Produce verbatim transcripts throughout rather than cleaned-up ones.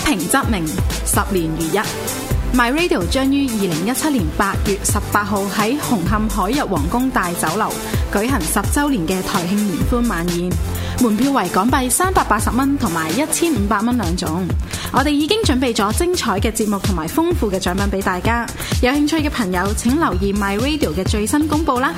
平則鳴，十年如一。My Radio 將於二零一七年八月十八號喺紅磡海逸皇宮大酒樓舉行十週年嘅台慶聯歡晚宴，門票為港幣三百八十蚊同埋一千五百蚊兩種。我哋已經準備咗精彩嘅節目同埋豐富嘅獎品俾大家，有興趣嘅朋友請留意 My Radio 嘅最新公佈啦。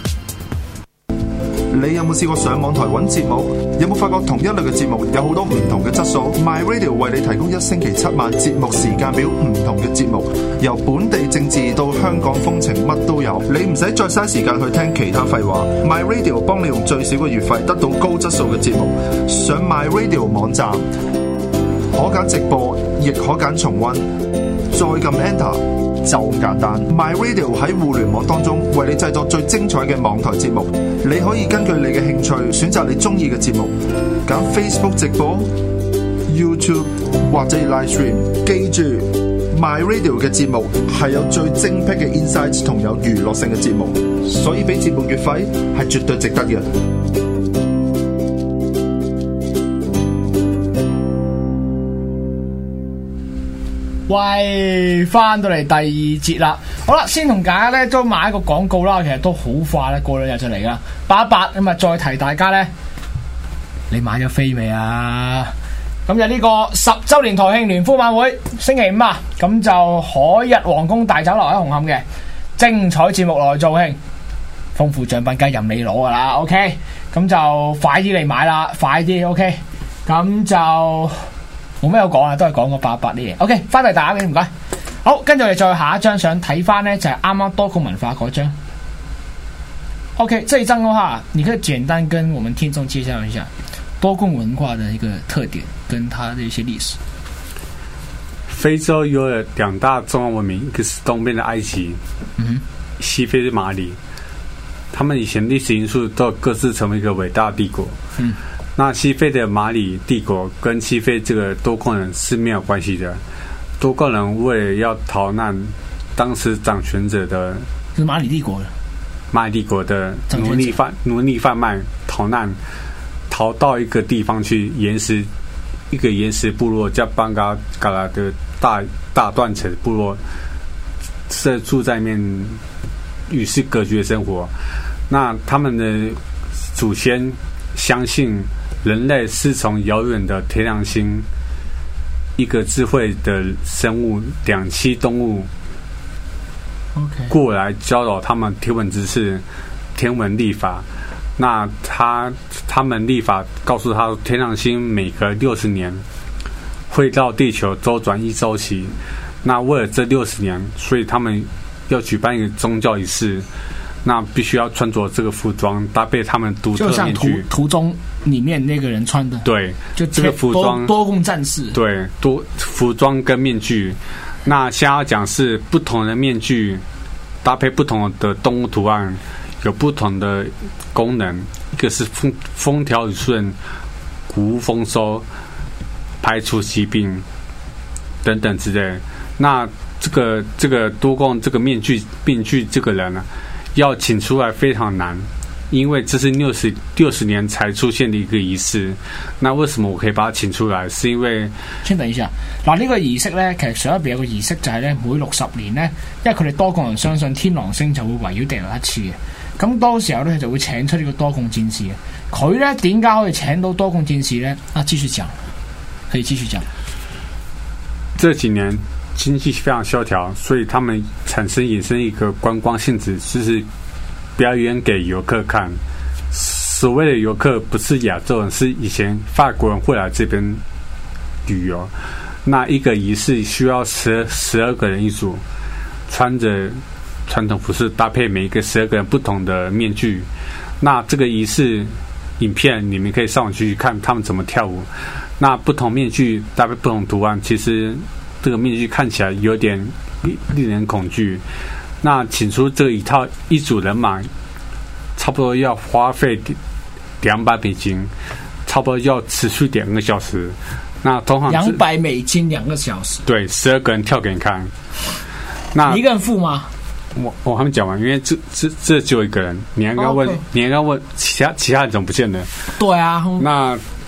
你有冇試過上網台揾節目？有冇發覺同一類嘅節目有好多唔同嘅質素？ My Radio 為你提供一星期七晚節目時間表，唔同嘅節目，由本地政治到香港風情，乜都有。你唔使再嘥時間去聽其他廢話， My Radio 幫你用最少嘅月費得到高質素嘅節目。上 My Radio 網站，可揀直播，亦可揀重溫，再撳 Enter。就咁簡單 ，My Radio 喺互聯網當中為你製作最精彩嘅網台節目。你可以根據你嘅興趣選擇你中意嘅節目，揀 Facebook 直播、YouTube 或者 Live Stream。記住 ，My Radio 嘅節目係有最精闢嘅 insights 同有娛樂性嘅節目，所以俾節目月費係絕對值得嘅。 喂，翻到嚟第二節啦，好啦，先同大家咧都買一個廣告啦，其實都好快咧，過兩日就嚟噶，八一八咁啊，再提大家咧，你買咗飛未啊？咁就呢個十週年台慶聯歡晚會，星期五啊，咁就海逸皇宮大酒樓喺紅磡嘅精彩節目來助興，豐富獎品梗係任你攞噶啦 ，OK， 咁就快啲嚟買啦，快啲 ，OK， 咁就。冇咩好講啊，都係講個八一八啲嘢。OK， 翻嚟大家嘅唔該。好，跟住我哋再下一張相睇翻呢，就係啱啱多貢文化嗰張。OK， 這一張嘅話，你可以簡單跟我們聽眾介紹一下多貢文化的一個特點，跟它的一些歷史。 非洲有兩大重要文明，一個是東邊的埃及，嗯，西非的馬里。他們以前歷史因素都各自成為一個偉大帝國。嗯。那西非的馬里帝國跟西非這個多貢人是沒有關係的。多貢人為了要逃難，當時掌權者的是馬里帝國的馬里帝國的奴隸販奴隸販賣逃難，逃到一個地方去岩石一個岩石部落叫邦嘎嘎拉的大大斷層部落，是住在面與世隔絕生活。那他們的祖先相信人類是從遙遠的天狼星一個智慧的生物兩棲動物過來教導他們天文知識、天文曆法。那他他們曆法告訴他，天狼星每隔六十年會繞地球周轉一周期。那為了這六十年，所以他們要舉辦一個宗教儀式。那必須要穿着這個服裝，搭配他們獨特的面具， 就像圖圖中裡面那個人穿的。 對， 就這個服裝多貢戰士。 對，多服裝跟面具。那先要講是不同的面具搭配不同的動物圖案，有不同的功能。一個是風風調雨順、谷物豐收、排除疾病等等之類。那這個這個多貢這個面具面具這個人呢、啊？要請出來非常難，因為這是六十六十年才出現的一個儀式。那為什麼我可以把它請出來？是因為先等一下，嗱、這、呢個儀式呢，其實上一邊有個儀式就係呢，每六十年呢，因為佢哋多貢人相信天狼星就會圍繞地球一次嘅，咁當時候呢，就會請出呢個多貢戰士嘅。佢呢點解可以請到多貢戰士呢？啊，繼續講，可以繼續講。 這幾年經濟非常蕭條，所以他們產生衍生一個觀光性質，就是表演給遊客看。所謂的遊客不是亞洲人，是以前法國人會來這邊旅遊。那一個儀式需要十十二個人一組，穿着傳統服飾，搭配每一個十二個人不同的面具。那這個儀式影片你們可以上網去看他們怎麼跳舞。那不同面具搭配不同圖案，其實這個面具看起來有點令人恐懼。那請出這一套一組人馬，差不多要花費兩百美金，差不多要持續兩個小時。那通常兩百美金兩個小時， 對，十二個人跳給你看。那一個人付嗎？ 我我還沒講完，因為這這這只有一個人，你應該問， okay. 你應該問其他其他人怎麼不見了？ 對啊， 那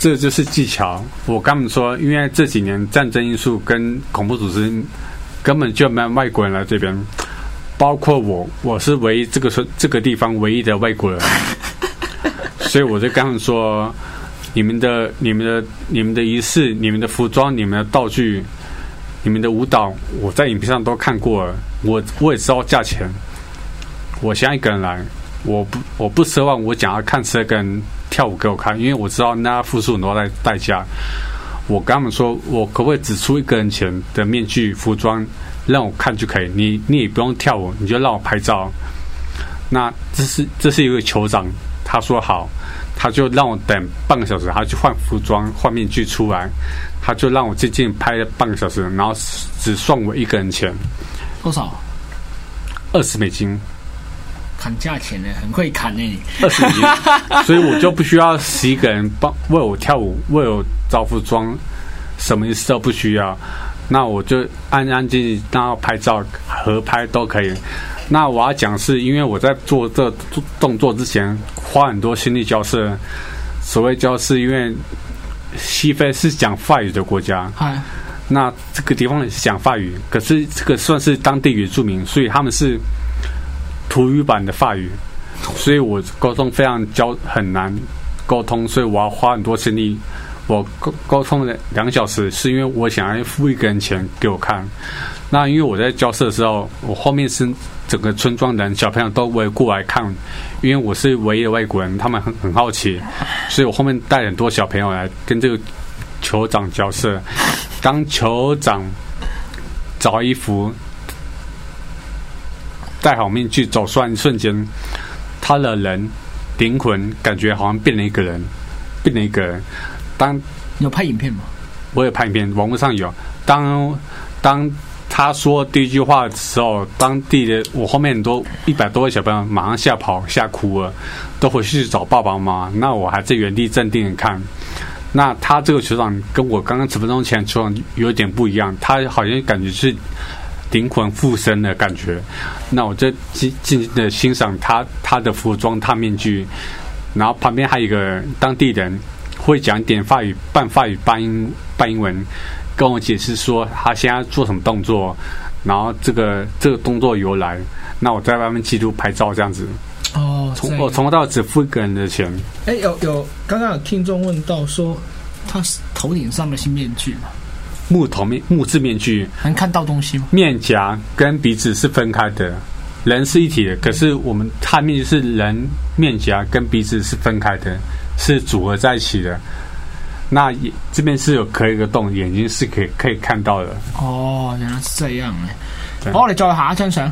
这就是技巧。我跟他们说，因为这几年战争因素跟恐怖组织根本就没有外国人来这边，包括我，我是唯一这个这个地方唯一的外国人，所以我就跟他们说，你们的、你们的、你们的仪式、你们的服装、你们的道具、你们的舞蹈，我在影片上都看过了，我我也知道价钱。我想一个人来，我不我不奢望我想要看十二个人跳舞给我看，因为我知道那要付出很多代代价。我跟他们说，我可不可以只出一个人钱的面具、服装让我看就可以？你你也不用跳舞，你就让我拍照。那这是这是一个酋长，他说好，他就让我等半个小时，他去换服装、换面具出来，他就让我静静拍了半个小时，然后只算我一个人钱。 多少？ 二十美金。 砍价钱呢，很会砍呢你。 二十美金，所以我就不需要十一个人帮为我跳舞，为我找服装，什么意思都不需要。那我就安安静静，然后拍照、合拍都可以。那我要讲是因为我在做这动作之前花很多心力交涉。所谓交涉，因为西非是讲法语的国家，那这个地方也是讲法语，可是这个算是当地原住民，所以他们是土语版的法语，所以我沟通非常交很难沟通，所以我要花很多心力。我沟沟通了两小时，是因为我想要付一个人钱给我看。那因为我在交涉的时候，我后面是整个村庄的人小朋友都围过来看，因为我是唯一的外国人，他们很很好奇，所以我后面带很多小朋友来跟这个酋长交涉。当酋长找衣服、戴好面具走出来一瞬间，他的人灵魂感觉好像变了一个人，变了一个人。当有拍影片吗？ 我有拍影片，网络上有。当当他说第一句话的时候，当地的我后面很多一百多个小朋友马上吓跑吓哭了，都回去找爸爸妈妈。那我还在原地镇定的看。那他这个酋长跟我刚刚十分钟前的酋长有点不一样，他好像感觉是灵魂附身的感觉。那我就静静的欣赏他他的服装、他面具，然后旁边还有一个当地人会讲一点法语、半法语、半英半英文，跟我解释说他现在做什么动作，然后这个这个动作由来。那我在外面记录拍照这样子。 哦， 从我从头到尾只付一个人的钱。 哎，有有，刚刚有听众问到说，他头顶上的是面具吗？ 木头面木质面具， 能看到东西吗？ 面颊跟鼻子是分开的，人是一体的。可是我们他面具是人面颊跟鼻子是分开的，是组合在一起的。那也这边是有可以一个洞，眼睛是可以可以看到的。 哦，原來是這樣嘅。好，我哋再下一張相。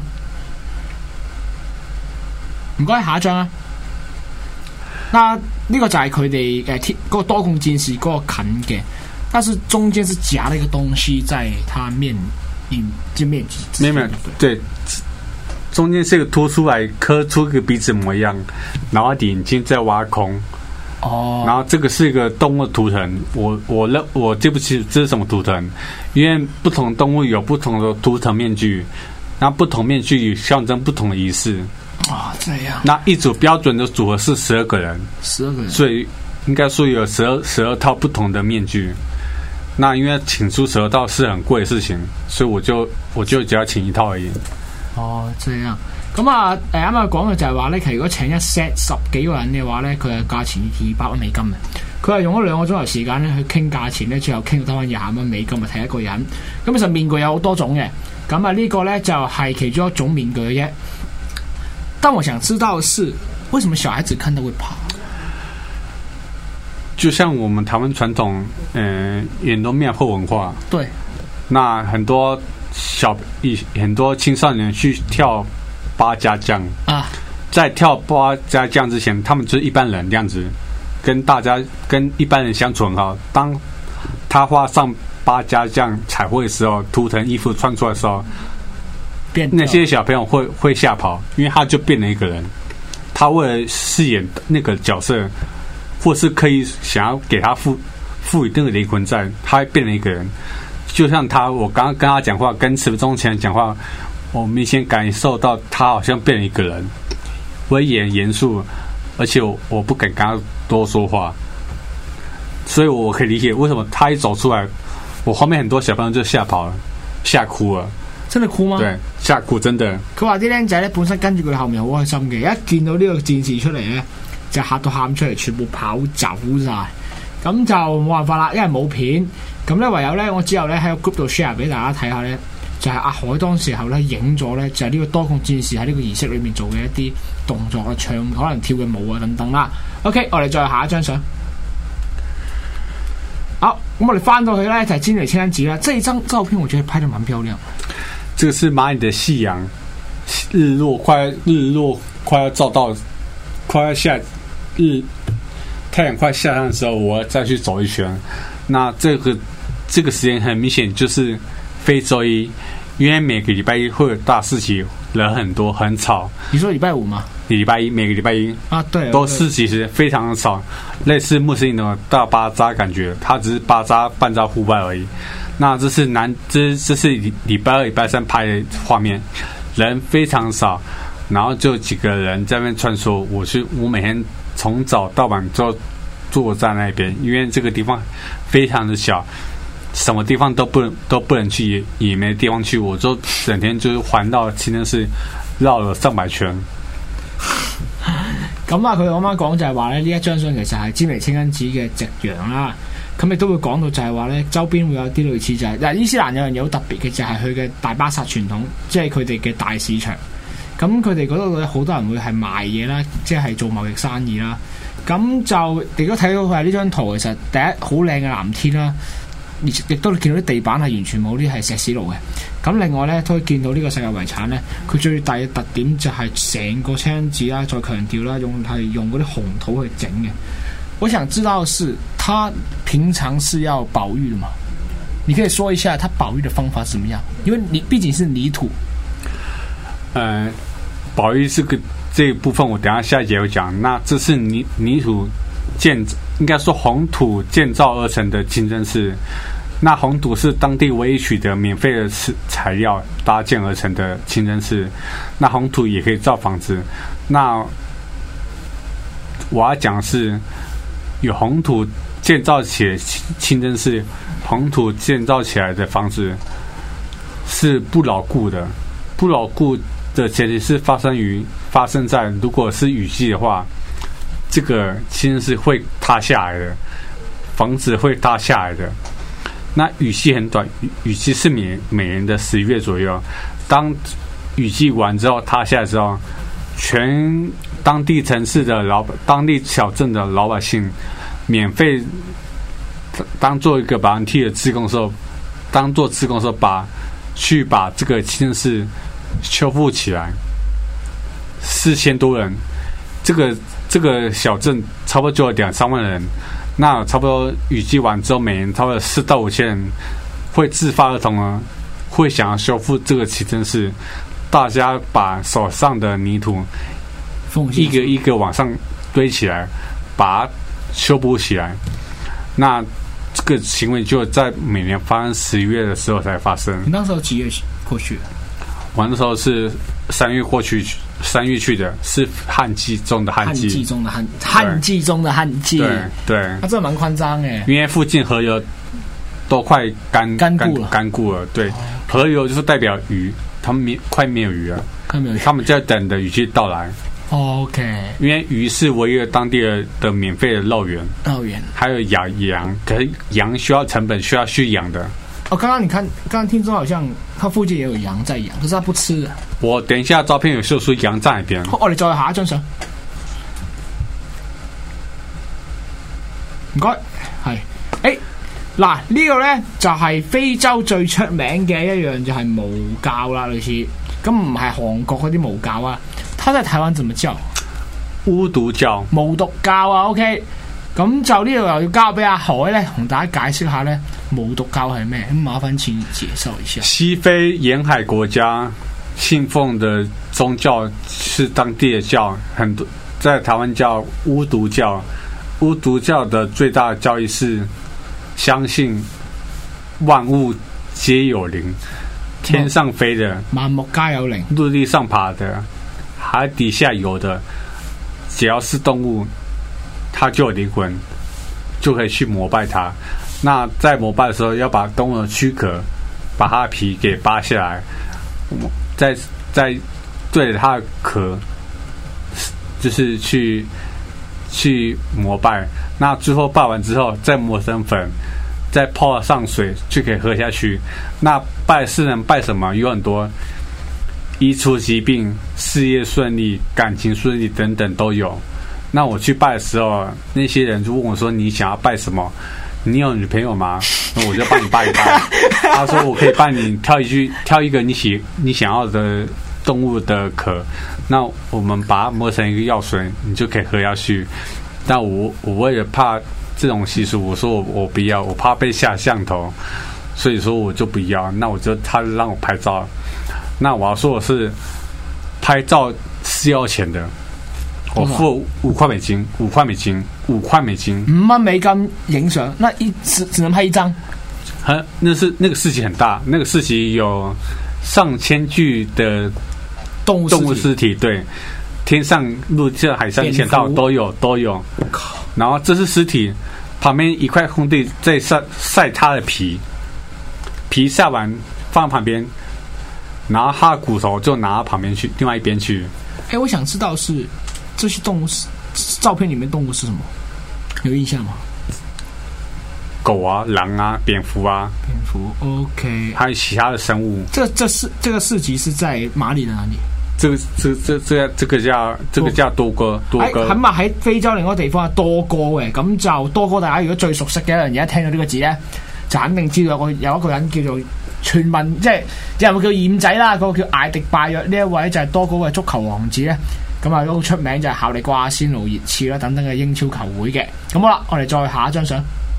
唔該，下一張啊。那呢個就係佢哋誒嗰個多孔戰士嗰個近嘅，但是中間是夾了一個東西在他面影就面具。 沒有沒有，對，中間是一個凸出來刻出一個鼻子模樣，然後眼睛在挖空。哦，然後這個是一個動物圖騰，我我認我記不清這是什麼圖騰，因為不同動物有不同的圖騰面具，那不同面具象徵不同的儀式。 啊、哦，這樣。 那一組標準的組合是十二個人， 十二個人， 所以應該說有十二十二套不同的面具。那因為請出十二套是很貴的事情，所以我就我就只要請一套而已。 哦，這樣。咁啊，誒啱啱講嘅就係話咧，其實如果請一 set 十幾個人嘅話咧，佢嘅價錢二百蚊美金嘅。佢係用咗兩個鐘頭時間咧去傾價錢咧，最後傾到得翻廿蚊美金啊，睇一個人。咁其實面具有好多種嘅，咁啊呢個咧就係其中一種面具嘅啫。但我想知道的是，為什麼小孩子看到會怕？ 就像我們台灣傳統，嗯、呃，很多廟後文化。 對。那很多小很多青少年去跳八家將啊，在跳八家將之前，他們就是一般人這樣子，跟大家跟一般人相處很好。當他畫上八家將彩繪的時候，圖騰衣服穿出來的時候，那些小朋友會會嚇跑，因為他就變了一個人。他為了飾演那個角色，或是刻意想要給他賦賦予那個靈魂在，他會變了一個人。就像他，我剛剛跟他講話，跟十分鐘前講話，我明顯感受到他好像變了一個人，威嚴嚴肅，而且我我不敢跟他多說話。 所以我可以理解為什麼他一走出來，我後面很多小朋友就嚇跑了，嚇哭了。 真係哭嗎？ 對，嚇哭真的。 佢話啲僆仔咧本身跟住佢後面好開心嘅，一見到呢個戰士出嚟咧，就嚇到喊出嚟，全部跑走晒。咁就冇辦法啦，因為冇片。咁咧唯有咧，我之後咧喺個 group 度 share 俾大家睇下咧，就係、是、阿海當時候咧影咗咧，就係、是、呢個多貢戰士喺呢個儀式裏面做嘅一啲動作啊、唱可能跳嘅舞啊等等啦。OK， 我哋再下一張相。好，咁我哋翻到去咧就係金磊清真寺啦。這一張照片我覺得拍得蠻漂亮。 這個是螞蟻的夕陽，日落快日落快要照到，快要下日太陽快下山的時候，我要再去走一圈。那這個這個時間很明顯就是非周一，因為每個禮拜一會有大市集，人很多，很吵。 你說禮拜五嗎？ 禮拜一，每個禮拜一啊，對， 都市集實非常的吵，類似穆斯林的大巴扎感覺，它只是巴扎半扎戶外而已。那這是南，這這是禮拜二、禮拜三拍的畫面，人非常少，然後就幾個人在那邊穿梭。我是我每天從早到晚就坐在那邊，因為這個地方非常的小，什麼地方都不能都不能去，也也沒地方去。我就整天就是環繞清真寺繞了上百圈。 咁啊，佢啱啱講就係話咧，呢一張相其實係金磊清真寺嘅夕陽啦。咁亦都會講到就係話咧，周邊會有啲類似就係、是，嗱伊斯蘭有樣嘢好特別嘅就係佢嘅大巴薩傳統，即係佢哋嘅大市場。咁佢哋嗰度咧好多人會係賣嘢啦，即係做貿易生意啦。咁就亦都睇到佢係呢張圖，其實第一好靚嘅藍天啦，亦都見到啲地板係完全冇啲係石屎路嘅。咁另外咧都可以見到呢個世界遺產咧，佢最大嘅特點就係成個清真寺啦，再強調啦，用係用嗰啲紅土去整嘅。我想知道是，他平常是要保育的嗎？你可以說一下他保育的方法是怎麼樣？因為你畢竟是泥土。 呃，保育這個這一部分我等一下下一節有講。那這是泥泥土建，應該說紅土建造而成的清真寺。那紅土是當地唯一取得免費的材料搭建而成的清真寺。那紅土也可以造房子。那我要講的是。有紅土建造起來清真寺，紅土建造起來的房子是不牢固的。不牢固的前提是發生於發生在如果是雨季的話，這個清真寺會塌下來的，房子會塌下來的。那雨季很短，雨雨季是每每年的十一月左右。當雨季完之後塌下來之後，全當地城市的老當地小鎮的老百姓免費當做一個保安梯的志工的時候，當做志工的時候把去把這個清真寺修復起來，四千多人，這個這個小鎮差不多就有兩三萬人，那差不多雨季完之後，每年差不多四到五千人會自發而同呢，會想要修復這個清真寺，大家把手上的泥土一個一個往上堆起來，把它修補起來。那這個行為就在每年發生十一月的時候才發生。 你那時候幾月過去？ 我那時候是三月過去，三月去的，是旱季中的旱季。 旱季中的旱，旱季中的旱季。 對對， 那這蠻誇張誒。 因為附近河流都快乾乾固了， 乾固了。對，河流就是代表魚，他們沒快沒有魚了， 快沒有魚， 他們在等的雨季到來。 OK， 因為魚是唯一的當地的的免費的肉源， 肉源， 還有養羊，可是羊需要成本，需要去養的。 哦，剛剛你看，剛剛聽說好像它附近也有羊在養，可是它不吃的。 我等一下照片有秀出羊在那邊。 我哋再下一張相。唔該，係，誒，嗱呢個咧就係非洲最出名嘅一樣就係毛教啦，類似，咁唔係韓國嗰啲毛教啊。它在台灣怎麼叫？ 巫毒教、 巫毒教啊 ，OK。咁就呢度又要交俾阿海咧，同大家解釋下咧，巫毒教係咩？咁麻煩請你介紹一下。 西非沿海國家信奉的宗教是當地的教，很多在台灣叫巫毒教。巫毒教的最大的教義是相信萬物皆有靈，天上飛的萬物皆有靈， 陸地上爬的，海底下游的，只要是動物，它就有靈魂。 就可以去膜拜它。那在膜拜的时候，要把动物的躯壳，把它的皮给扒下来，再再对着它的壳，就是去去膜拜。那最后拜完之后，再磨成粉，再泡上水就可以喝下去。那拜是能拜什么？有很多，移除疾病、事业顺利、感情顺利等等都有。那我去拜的时候，那些人就问我说：“你想要拜什么？你有女朋友吗？”那我就帮你拜一拜。他说：“我可以帮你挑一句，挑一个你喜你想要的动物的壳，那我们把它磨成一个药水，你就可以喝下去。”但我我为了怕这种习俗，我说我我不要，我怕被下降头，所以说我就不要。那我就他让我拍照，那我要说的是，拍照是要钱的，我付五块美金，五块美金，五块美金， 五蚊美金影相，那一只只能拍一张。 啊，那是那个市集很大，那个市集有上千具的动物动物尸体，对。天上、陆地、海上、潜道都有都有，然后这是尸体，旁边一块空地在晒晒它的皮，皮晒完放旁边，然后它的骨头就拿到旁边去，另外一边去。 哎，我想知道是这些动物是照片里面动物是什么？有印象吗？ 狗啊、狼啊、蝙蝠啊， 蝙蝠 OK， 还有其他的生物。 这这市这个市集是在马里的哪里？ 這個這這這這個叫這個叫多哥多哥， 喺喺喺非洲另一個地方係多哥嘅，咁就多哥大家如果最熟悉嘅一樣嘢，一聽到呢個字咧，就肯定知道有有一個人叫做傳聞，即係有人叫燕仔啦，嗰、那個叫艾迪拜約呢一位就係多哥嘅足球王子咧，咁啊都好出名就係效力過阿仙奴、熱刺啦等等嘅英超球會嘅。咁好啦，我哋再下一張相。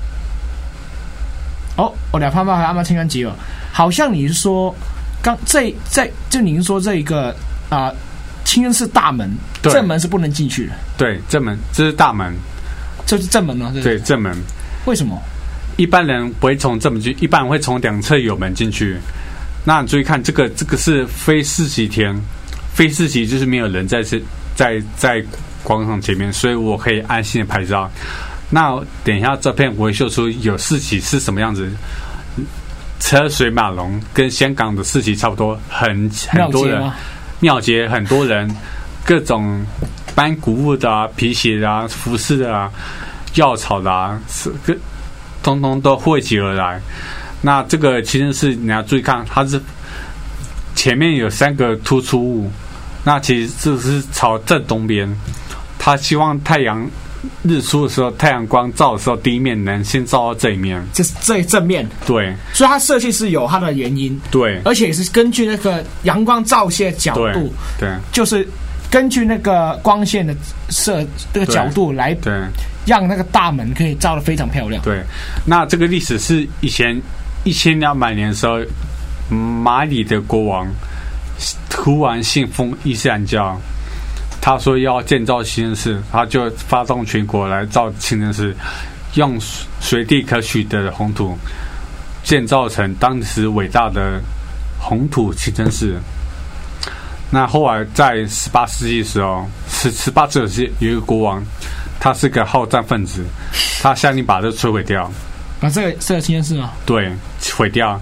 好，我哋翻翻去啱啱清真寺喎，好像你說剛這這就您說這一個。啊、呃，清真寺大門正門是不能進去的。 對，正門這是大門， 這是正門嗎？ 對，正門。 為什麼？ 一般人不會從正門進，一般人會從兩側有門進去。那你注意看，這個這個是非市集天，非市集就是沒有人在這在在廣場前面，所以我可以安心的拍照。那等一下照片我會秀出有市集是什麼樣子，車水馬龍，跟香港的市集差不多，很很多人。廟街很多人，各種搬谷物的啊、皮鞋的啊、服飾的啊、藥草的啊，是個通通都匯集而來。那這個其實是你要注意看，它是前面有三個突出物，那其實這是朝正東邊，它希望太陽日出的時候，太陽光照的時候，第一面能先照到這一面， 這是最正面。 對， 所以它設計是有它的原因。 對， 而且是根據那個陽光照射角度， 對，對就是根據那個光線的射這個角度來， 對， 讓那個大門可以照得非常漂亮。 對，那這個歷史是以前一千兩百年的時候，馬里的國王突然信奉伊斯蘭教。他說要建造清真寺，他就發動全國來造清真寺，用隨地可取的紅土建造成當時偉大的紅土清真寺。那後來在十八世紀的時候，十十八世紀有一個國王，他是個好戰分子，他下令把這摧毀掉。 把這個這個清真寺啊？對， 毀掉。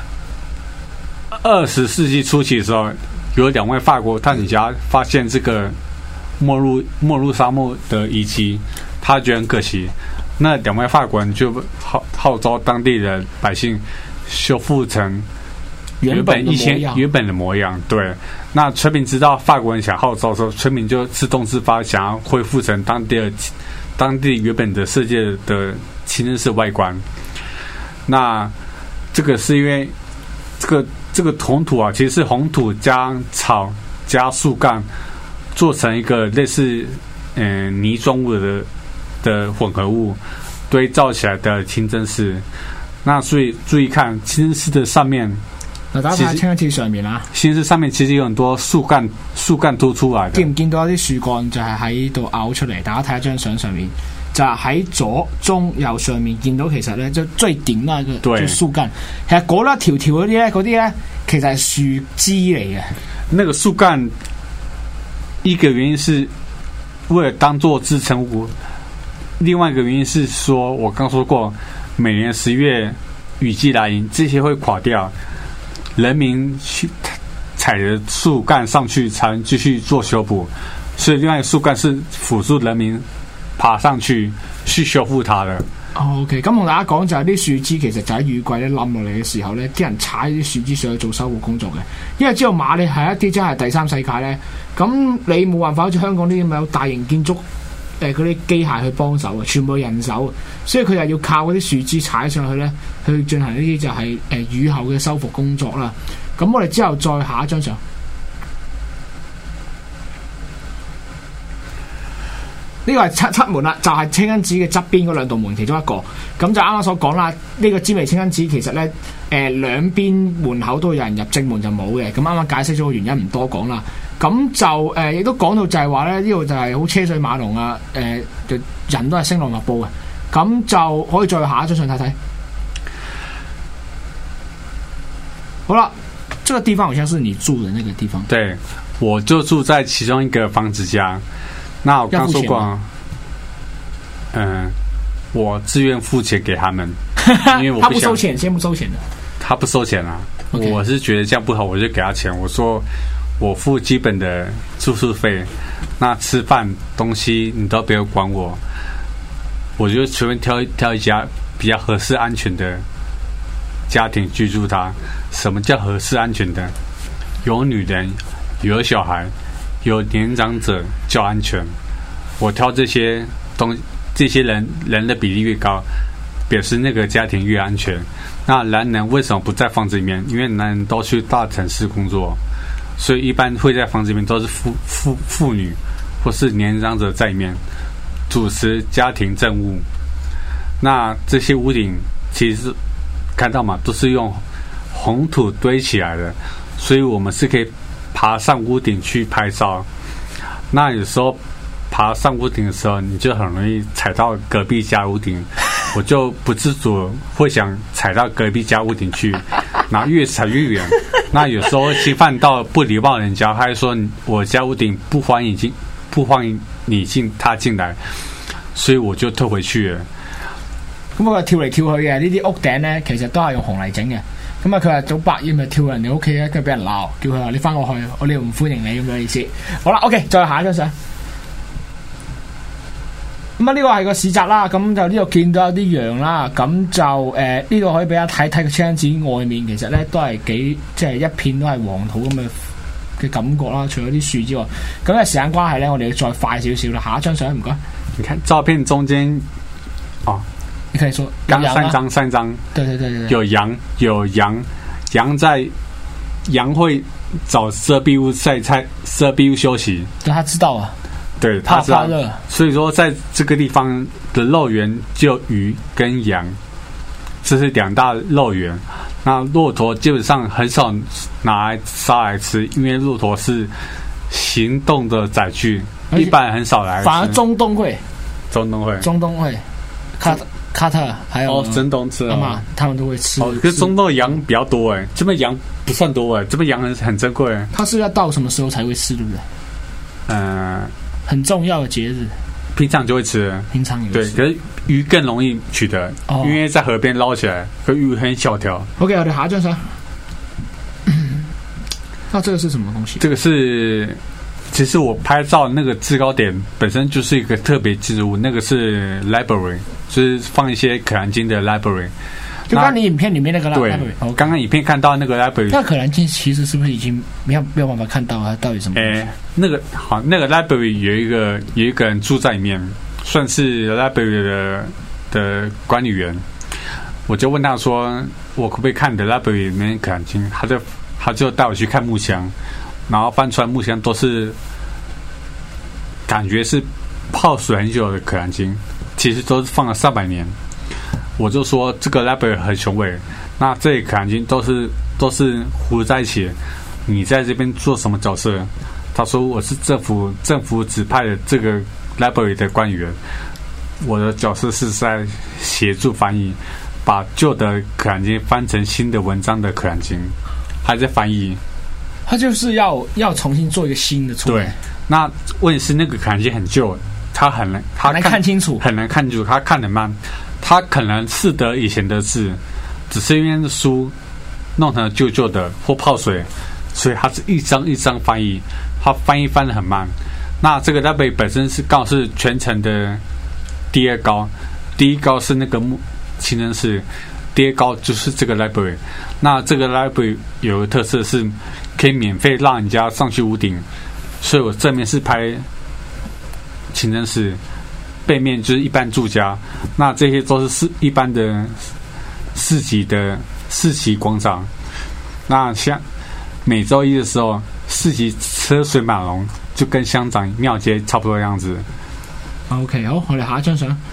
二十世紀初期的時候，有兩位法國探險家發現這個沒入沒入沙漠的遺跡，他覺得很可惜。那兩位法國人就號號召當地的百姓修復成原本一千原本的模樣。對，那村民知道法國人想號召的時候，村民就自動自發想要恢復成當地的當地原本的世界的清真寺外觀。那這個是因為這個這個紅土啊，其實是紅土加草加樹幹做成一個類似嗯、呃、泥狀物的的混合物堆造起來的清真寺。那所以注意看清真寺的上面， 嗱，大家睇清真寺上面啊， 清真寺上面其實有很多樹幹，樹幹凸出來的。見唔見到一啲樹幹就係喺度拗出嚟？大家睇一張相上面， 就喺左中右上面見到，其實咧就最頂那個就樹幹，其實嗰一條條嗰啲咧，嗰啲咧其實係樹枝嚟嘅。 那個樹幹一個原因是為了當做支撐物， 另外一个原因是说，我刚说过，每年十月雨季来临，这些会垮掉，人民去踩着树干上去才能继续做修补，所以另外一个树幹是輔助人民爬上去去修復它嘅。 哦 ，OK， 咁同大家講就係啲樹枝其實就喺雨季咧冧落嚟嘅時候咧，啲人踩啲樹枝上去做修護工作嘅。因為知道馬里係一啲真係第三世界咧，咁你冇辦法好似香港啲咁有大型建築誒嗰啲機械去幫手嘅，全部人手，所以佢又要靠嗰啲樹枝踩上去咧，去進行呢啲就係、是、誒、呃、雨後嘅修復工作啦。咁我哋之後再下一張相。呢個係七七門啦，就係、是、清真寺嘅側邊嗰兩道門其中一個。咁就啱啱所講啦，呢、這個知味清真寺其實咧，誒、呃、兩邊門口都有人入，正門就冇嘅。咁啱啱解釋咗個原因，唔多講啦。咁就誒亦、呃、都講到就係話咧，呢度就係好車水馬龍啊，誒、呃、就人都係聲浪密布嘅。咁就可以再下一張相睇睇。好啦，這個地方好像是你住的那個地方。 對，我就住在其中一個房子家。那我剛說過，嗯，我自願付錢給他們，因為我不想他不收錢，先不收錢的。 他不收錢啊， okay. 我是覺得這樣不好，我就給他錢。我說我付基本的住宿費，那吃飯東西你都不要管我，我就隨便挑挑一家比較合適安全的家庭居住它。什麼叫合適安全的？有女人，有小孩。有年長者較安全，我挑這些東這些人人的比例越高，表示那個家庭越安全。那男人為什麼不在房子裡面？因為男人都去大城市工作，所以一般會在房子裡面都是婦婦婦女或是年長者在裡面主持家庭政務。那這些屋頂其實看到嘛，都是用紅土堆起來的，所以我們是可以爬上屋頂去拍照，那有時候爬上屋頂的時候，你就很容易踩到隔壁家屋頂，我就不自主會想踩到隔壁家屋頂去，然後越踩越遠。那有時候侵犯到不禮貌人家，他還說我家屋頂不歡迎進，不歡迎你進，他進來，所以我就退回去了。 咁我跳嚟跳去嘅呢啲屋頂咧，其實都係用紅泥整嘅。咁啊，佢話早百厭咪跳人哋屋企咧，跟住俾人鬧，叫佢話你翻過去，我呢度唔歡迎你咁樣意思。好啦 ，OK， 再下一張相。咁啊，呢個係個市集啦，咁就呢度見到有啲羊啦，咁就誒呢度可以俾大家睇睇個清真寺外面，其實咧都係幾即係一片都係黃土咁嘅嘅感覺啦。除咗啲樹之外，咁因為時間關係咧，我哋要再快少少啦。下一張相唔該。 你看照片中間，哦。 你可以說剛三張三張， 對對對對， 有羊有羊，羊在羊會找遮蔽物在在遮蔽物休息。 對，他知道啊， 對，他知道。 怕熱， 所以說在這個地方的肉源就魚跟羊，這是兩大肉源。那駱駝基本上很少拿來殺來吃，因為駱駝是行動的載具，一般很少來吃。 反而中東會， 中東會， 中東會，卡卡特還有哦，中東吃啊嘛，他們都會吃。 哦，可是中東的羊比較多哎，這邊羊不算多哎，這邊羊很很珍貴哎。 它是要到什麼時候才會吃，對不對？ 嗯、呃， 很重要的節日， 平常就會吃。平常有對，可是魚更容易取得，哦、因為在河邊撈起來，可魚很小條。 OK， 我哋下一張相。那這個是什麼東西？ 這個是。其實我拍照那個制高點本身就是一個特別建築物，那個是 library， 就是放一些可蘭經的 library。 就剛剛你影片裡面那個 library， 對，剛剛影片看到那個 library。 那可蘭經其實是不是已經沒有沒有辦法看到它到底什麼？ 誒，那個好，那個 library 有一個有一個人住在裡面，算是 library 的的管理員。我就問他說，我可不可以看你的 library 裡面可蘭經？他就他就帶我去看木箱。然後翻出來木箱都是感覺是泡水很久的可蘭經，其實都是放了上百年。我就說這個 library 很雄偉，那這裡可蘭經都是都是糊在一起。你在這邊做什麼角色？他說我是政府政府指派的這個 library 的官員，我的角色是在協助翻譯，把舊的可蘭經翻成新的文章的可蘭經，還在翻譯。 他就是要要重新做一個新的出來。 對，那問題是那個可蘭經很舊， 他很难，他很难看清楚， 很难看清楚，他看得慢，他可能识得以前的字，只是因为书弄成旧旧的或泡水，所以他是一张一张翻译，他翻译翻得很慢。那这个 library 本身是刚好是全程的第二高，第一高是那个木清真寺，第二高就是这个 library。那这个 library 有个特色是可以免费让人家上去屋顶，所以我正面是拍清真寺，背面就是一般住家，那这些都是一般的市集的市集广场。那像每周一的时候，市集车水马龍，就跟香港廟街差不多的樣子。 OK， 好，我哋下一張相。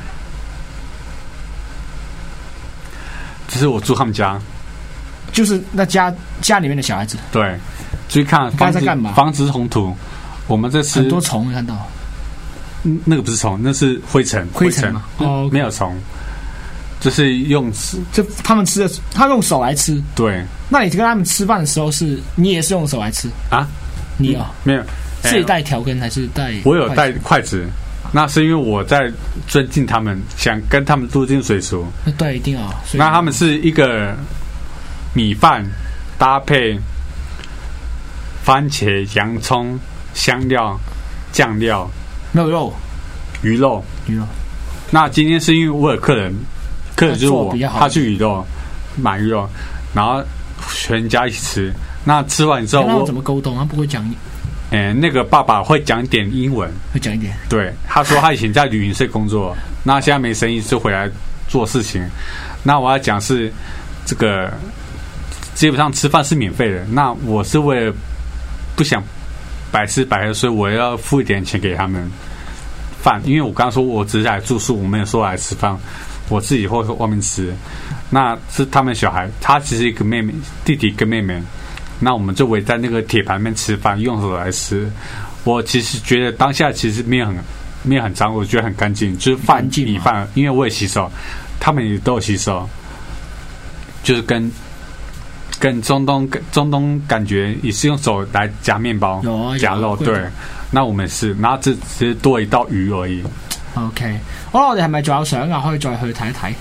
這是我住他們家， 就是那家家裡面的小孩子。 對，注意看房子，房子是紅土，我們這是很多蟲，你看到？ 那個不是蟲，那是灰塵。 灰塵嘛，哦 ，okay， 沒有蟲，就是用就他們吃的，他用手來吃。 對， 那你跟他們吃飯的時候是，你也是用手來吃啊？ 你有？ 沒有， 自己帶調羹還是帶？ 我有帶筷子，那是因為我在尊敬他們，想跟他們入境水俗。 對，一定啊。 那他們是一個米飯搭配番茄、洋蔥、香料、醬料。 没有肉， 魚肉， 魚肉。 那今天是因為我有客人，客人就是我，他去魚肉買魚肉，然後全家一起吃。那吃完之後， 我怎麼溝通？他不會講。 誒，那個爸爸會講一點英文， 會講一點。 對，他說他以前在旅行社工作，那現在沒生意就回來做事情。那我要講是這個基本上吃飯是免費的。那我是為了不想白吃白喝，所以我要付一點錢給他們飯，因為我剛剛說我只是來住宿，我沒有說來吃飯，我自己會外面吃。那是他們小孩，他其實一個妹妹，弟弟跟妹妹，那我們就圍在那個鐵盤裡面吃飯，用手來吃。我其實覺得當下其實沒有很沒有很髒，我覺得很乾淨，就是飯米飯，因為我也洗手，他們也都有洗手，就是跟。跟中東中東感覺也是用手來夾麵包，夾肉，對。那我們是，然後只只是多一道魚而已。 OK， 好啦，我哋係咪仲有相啊？可以再去睇一睇。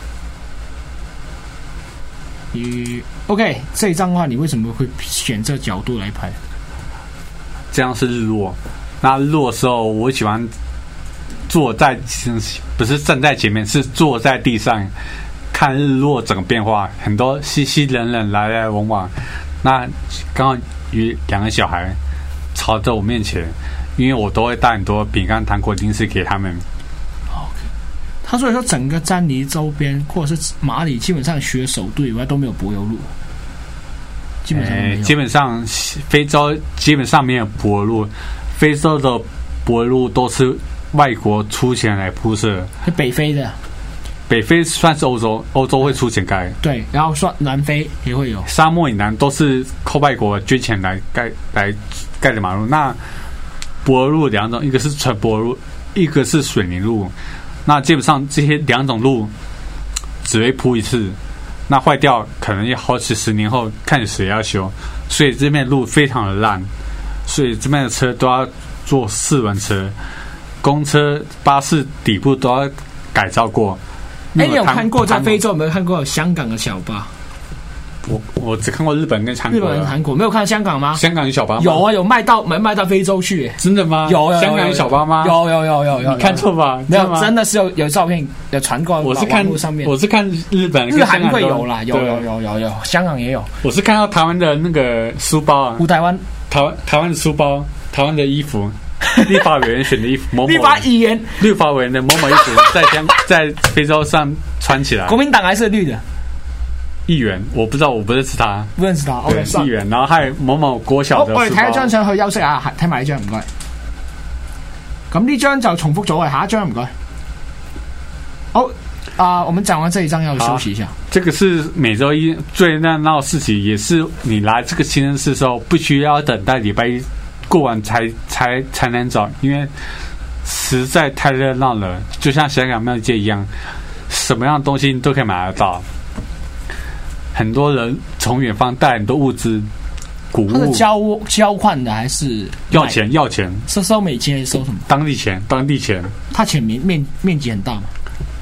嗯 ，OK， 這張的話，你為什麼會選這角度來拍？ 這樣是日落。那日落的時候，我喜歡坐在，不是站在前面，是坐在地上。看日落整個變化，很多熙熙攘攘來來往往。那剛好有兩個小孩朝着我面前，因為我都會帶很多餅乾、糖果、零食給他們。 OK， 他所以說整個詹尼周邊或者是馬里，基本上除了首都以外都沒有柏油路。基本上沒有、欸、 基本上非洲基本上沒有柏油路，非洲的柏油路都是外國出錢來鋪設， 是北非的。 北非算是歐洲，歐洲會出錢蓋。 對，然後算南非也會有。 沙漠以南都是靠外國捐錢來蓋來蓋的馬路。那柏油路兩種，一個是純柏油路，一個是水泥路。那基本上這些兩種路只會鋪一次，那壞掉可能要好幾十年後看誰要修。所以這邊路非常的爛，所以這邊的車都要坐四輪車，公車、巴士底部都要改造過。 哎、欸，你有看過在非洲有沒有看過香港的小巴？ 我我只看過日本跟韓國。 日本跟韓國沒有看香港嗎？ 香港有小巴嗎？ 有啊，有賣到賣賣到非洲去。 真的嗎？ 有，有，有， 香港有小巴嗎？ 有有有有有。 你看錯吧？ 沒有，真的是有有照片有傳過。 我是看上面， 我是看日本跟日韓會有啦，有有有有有，香港也有。 我是看到台灣的那個書包啊， 台灣台灣台灣的書包，台灣的衣服。立法委員選的衣服，某某立法議員， 立法委員的某某衣服在香在非洲上穿起來。 國民黨還是綠的議員，我不知道，我不認識他， 不認識他。OK， 議員，然後還有某某國小的。 我哋睇一張相去休息下，睇埋呢張唔該。咁呢張就重複咗嘅，下一張唔該。好啊、呃，我們講完這一張要休息一下。 這個是每周一最熱鬧的事情，也是你來這個清真寺的時候，不需要等待禮拜一。過完才才才能找，因為實在太熱鬧了，就像香港廟街一樣，什麼樣的東西你都可以買得到。很多人從遠方帶很多物資， 谷物。 它是交交换的还是要钱？要钱？ 是收美金还是收什么？ 当地钱，当地钱。 它钱面面面积很大嘛？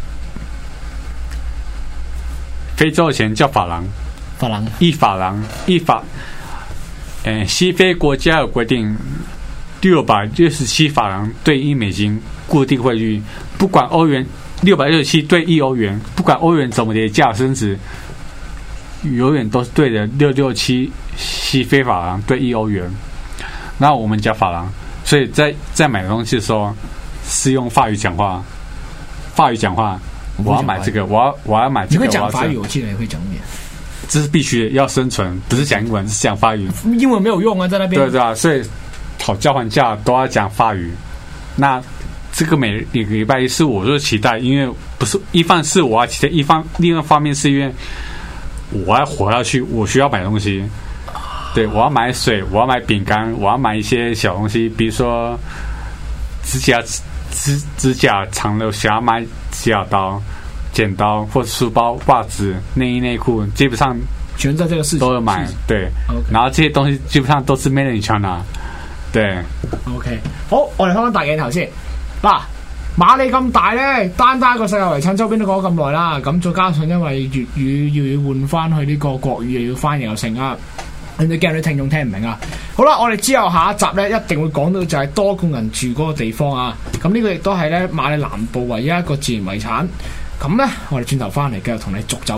非洲的钱叫法郎， 法郎一法郎，一法。呃，西非国家有规定，六百六十七法郎兑一美金固定汇率，不管欧元六百六十七兑一欧元，不管欧元怎么跌价升值，永远都是对的六六七西非法郎兑一欧元。那我们讲法郎，所以在在买东西的时候是用法语讲话，法语讲话。我要买这个，我要我要买这个。 你会讲法语？我记得你会讲英文。 这是必须的，要生存，不是讲英文，是讲法语。 英文没有用啊，在那边。 对对啊，所以讨交换价都要讲法语。那这个每每个礼拜一是我就期待，因为不是一方是我要期待，一方另外一方面是因为我要活下去，我需要买东西。对，我要买水，我要买饼干，我要买一些小东西，比如说指甲。指指甲长了，想要买指甲刀、剪刀或者书包、袜子、内衣内裤，基本上全在这个市场都有买。对， okay. 然後這些東西基本上都是 made in China。對 ，OK， 好，我哋翻翻大鏡頭先。嗱，馬里咁大咧，單單個世界遺產周邊都講咗咁耐啦，咁再加上因為粵語要換翻去呢個國語，又要翻譯又成啊。你驚啲聽眾聽唔明啊？好啦，我哋之後下一集咧一定會講到就係多貢人住嗰個地方啊！咁呢個亦都係咧馬里南部唯一一個自然遺產。咁咧，我哋轉頭翻嚟繼續同你逐走